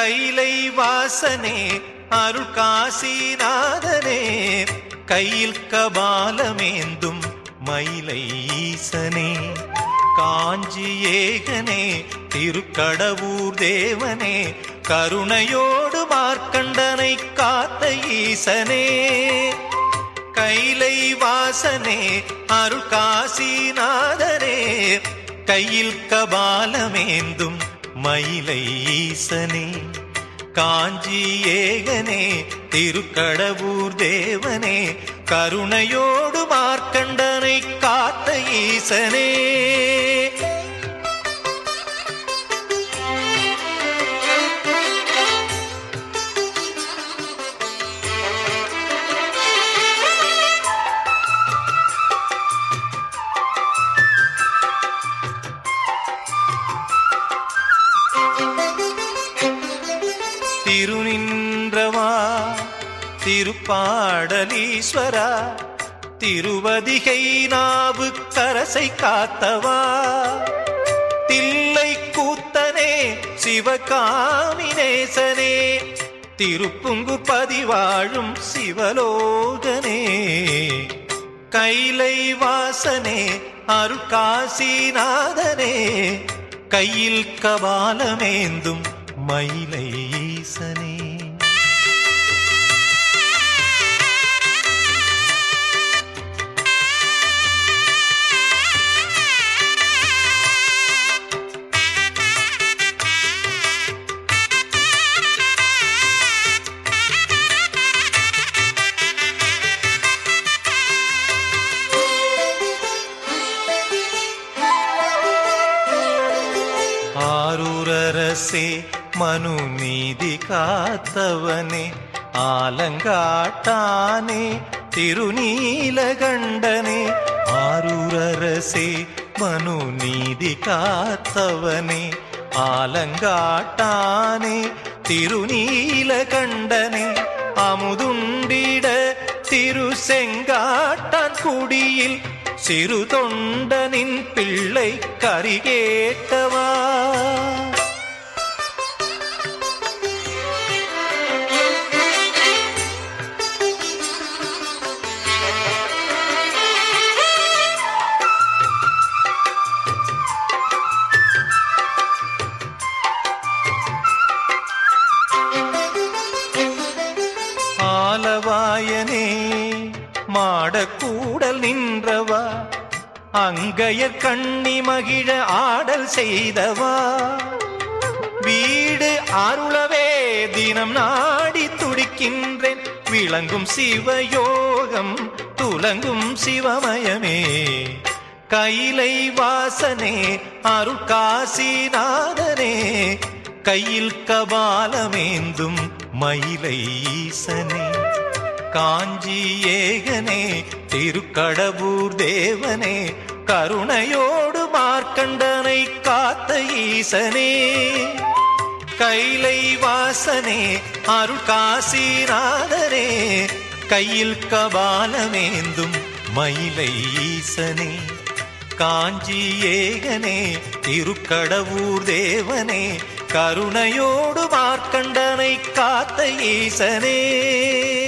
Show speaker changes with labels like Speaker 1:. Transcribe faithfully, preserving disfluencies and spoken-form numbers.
Speaker 1: கைலை வாசனே அருள் காசிநாதனே கையில் கபாலமேந்தும் மயிலை ஈசனே காஞ்சி ஏகனே திருக்கடவூர் தேவனே கருணையோடு மார்க்கண்டனை காத்த ஈசனே கைலை வாசனே அருள் காசிநாதனே கையில் கபாலமேந்தும் மயிலை ஈசனே காஞ்சி ஏகனே திருக்கடவூர் தேவனே கருணையோடு மார்க்கண்டனை காத்த ஈசனே திருநின்றவா திருப்பாடலீஸ்வரா திருவதிகை நாவு கரசை காத்தவா தில்லை கூத்தனே சிவகாமினேசனே திருப்புங்கு பதிவாழும் சிவலோகனே கைலை வாசனே அருள் காசிநாதனே கையில் கபாலமேந்தும் மயிலை ஈசனே ஆரூரரசே மனு நீதி காத்தவனே ஆலங்காட்டானே திருநீலகண்டனே ஆரூரரசே மனு நீதி காத்தவனே ஆலங்காட்டானே திருநீலகண்டனே அமுதுண்டிட திருசெங்காட்டான் குடியில் சிறு தொண்டனின் பிள்ளை கரிகேட்டவா ஆலவாயனே மாடக்கூடல் நின்றவா அங்கையர் கண்ணி மகிழ ஆடல் செய்தவா வீடு அருளவே தினம் நாடி துடிக்கின்றேன் விளங்கும் சிவயோகம் துலங்கும் சிவமயமே கைலை வாசனே அருள் காசிநாதனே கையில் கபாலமேந்தும் மயிலை ஈசனே காஞ்சி ஏகனே திருக்கடவூர் தேவனே கருணையோடு மார்க்கண்டனை காத்த ஈசனே கைலை வாசனே அருள் காசிநாதனே கையில் கபாலமேந்தும் மயிலை ஈசனே காஞ்சி ஏகனே திருக்கடவூர் தேவனே கருணையோடு மார்க்கண்டனை காத்த ஈசனே